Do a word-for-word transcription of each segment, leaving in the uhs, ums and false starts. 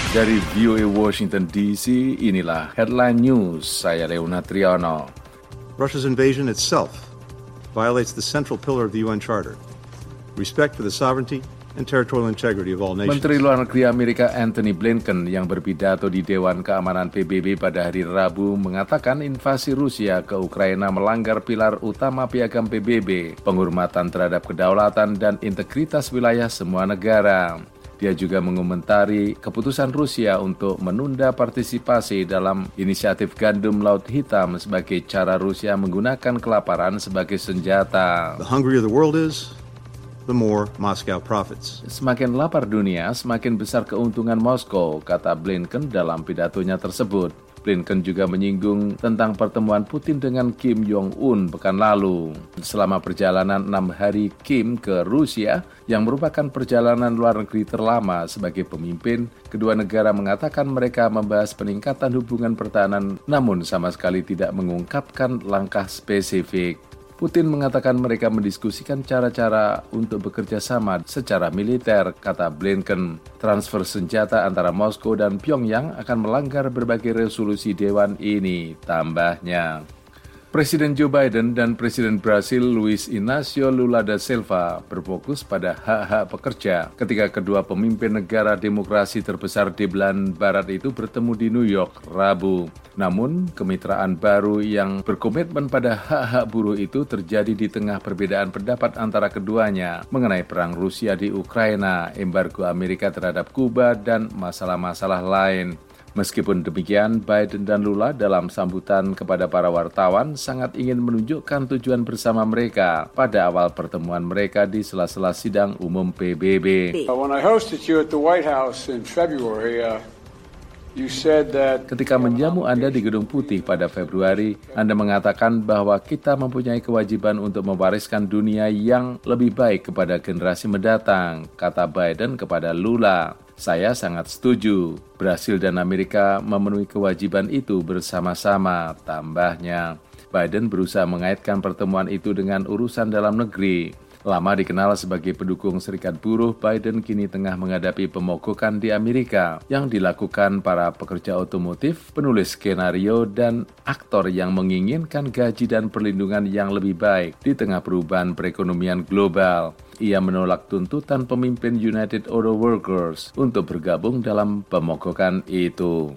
Dari V O A Washington D C, inilah Headline News. Saya Leonard Triono. Russia's invasion itself violates the central pillar of the U N Charter, respect for the sovereignty and territorial integrity of all nations. Menteri Luar Negeri Amerika Antony Blinken yang berpidato di Dewan Keamanan P B B pada hari Rabu mengatakan invasi Rusia ke Ukraina melanggar pilar utama piagam P B B, penghormatan terhadap kedaulatan dan integritas wilayah semua negara. Dia juga mengomentari keputusan Rusia untuk menunda partisipasi dalam inisiatif Gandum Laut Hitam sebagai cara Rusia menggunakan kelaparan sebagai senjata. The hungrier the world is, the more Moscow profits. Semakin lapar dunia, semakin besar keuntungan Moskow, kata Blinken dalam pidatonya tersebut. Blinken juga menyinggung tentang pertemuan Putin dengan Kim Jong-un pekan lalu. Selama perjalanan enam hari Kim ke Rusia, yang merupakan perjalanan luar negeri terlama sebagai pemimpin, kedua negara mengatakan mereka membahas peningkatan hubungan pertahanan, namun sama sekali tidak mengungkapkan langkah spesifik. Putin mengatakan mereka mendiskusikan cara-cara untuk bekerja sama secara militer, kata Blinken. Transfer senjata antara Moskow dan Pyongyang akan melanggar berbagai resolusi dewan ini, tambahnya. Presiden Joe Biden dan Presiden Brasil Luiz Inácio Lula da Silva berfokus pada hak-hak pekerja ketika kedua pemimpin negara demokrasi terbesar di belahan barat itu bertemu di New York, Rabu. Namun, kemitraan baru yang berkomitmen pada hak-hak buruh itu terjadi di tengah perbedaan pendapat antara keduanya mengenai perang Rusia di Ukraina, embargo Amerika terhadap Kuba, dan masalah-masalah lain. Meskipun demikian, Biden dan Lula dalam sambutan kepada para wartawan sangat ingin menunjukkan tujuan bersama mereka pada awal pertemuan mereka di sela-sela sidang umum P B B. When I hosted you at the White House in February, uh, you said that Ketika menjamu Anda di Gedung Putih pada Februari, Anda mengatakan bahwa kita mempunyai kewajiban untuk mewariskan dunia yang lebih baik kepada generasi mendatang, kata Biden kepada Lula. Saya sangat setuju. Brasil dan Amerika memenuhi kewajiban itu bersama-sama, tambahnya. Biden berusaha mengaitkan pertemuan itu dengan urusan dalam negeri. Lama dikenal sebagai pendukung Serikat Buruh, Biden kini tengah menghadapi pemogokan di Amerika yang dilakukan para pekerja otomotif, penulis skenario, dan aktor yang menginginkan gaji dan perlindungan yang lebih baik di tengah perubahan perekonomian global. Ia menolak tuntutan pemimpin United Auto Workers untuk bergabung dalam pemogokan itu.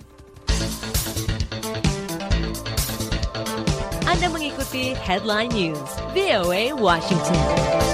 Anda mengikuti Headline News, V O A Washington.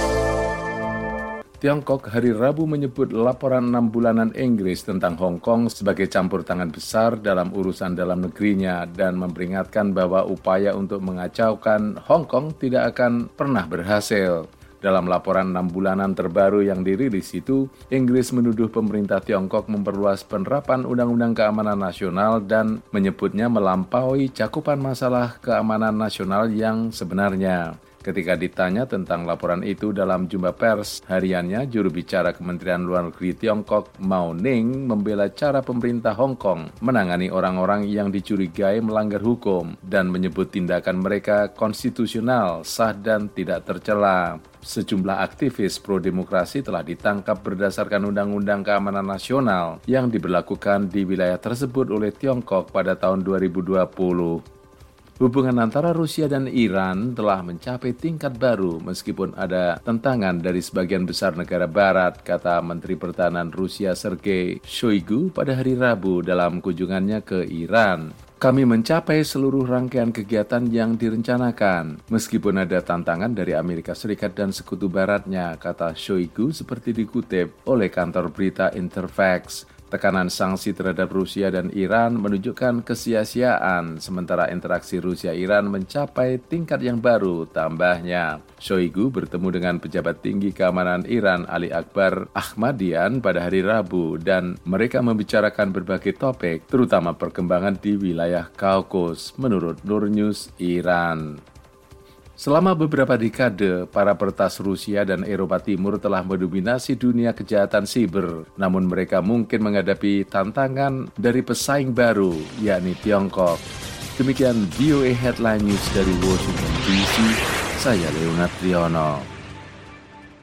Tiongkok hari Rabu menyebut laporan enam bulanan Inggris tentang Hong Kong sebagai campur tangan besar dalam urusan dalam negerinya dan memperingatkan bahwa upaya untuk mengacaukan Hong Kong tidak akan pernah berhasil. Dalam laporan enam bulanan terbaru yang dirilis itu, Inggris menuduh pemerintah Tiongkok memperluas penerapan Undang-Undang Keamanan Nasional dan menyebutnya melampaui cakupan masalah keamanan nasional yang sebenarnya. Ketika ditanya tentang laporan itu dalam jumpa pers hariannya, juru bicara Kementerian Luar Negeri Tiongkok, Mao Ning, membela cara pemerintah Hong Kong menangani orang-orang yang dicurigai melanggar hukum dan menyebut tindakan mereka konstitusional, sah, dan tidak tercela. Sejumlah aktivis pro-demokrasi telah ditangkap berdasarkan Undang-Undang Keamanan Nasional yang diberlakukan di wilayah tersebut oleh Tiongkok pada tahun dua ribu dua puluh. Hubungan antara Rusia dan Iran telah mencapai tingkat baru meskipun ada tentangan dari sebagian besar negara barat, kata Menteri Pertahanan Rusia Sergei Shoigu pada hari Rabu dalam kunjungannya ke Iran. Kami mencapai seluruh rangkaian kegiatan yang direncanakan, meskipun ada tantangan dari Amerika Serikat dan sekutu baratnya, kata Shoigu seperti dikutip oleh kantor berita Interfax. Tekanan sanksi terhadap Rusia dan Iran menunjukkan kesia-siaan, sementara interaksi Rusia-Iran mencapai tingkat yang baru, tambahnya. Shoigu bertemu dengan pejabat tinggi keamanan Iran Ali Akbar Ahmadian pada hari Rabu, dan mereka membicarakan berbagai topik, terutama perkembangan di wilayah Kaukus, menurut Nur News Iran. Selama beberapa dekade, para peretas Rusia dan Eropa Timur telah mendominasi dunia kejahatan siber. Namun mereka mungkin menghadapi tantangan dari pesaing baru, yakni Tiongkok. Demikian V O A Headline News dari Washington D C, saya Leonard Triono.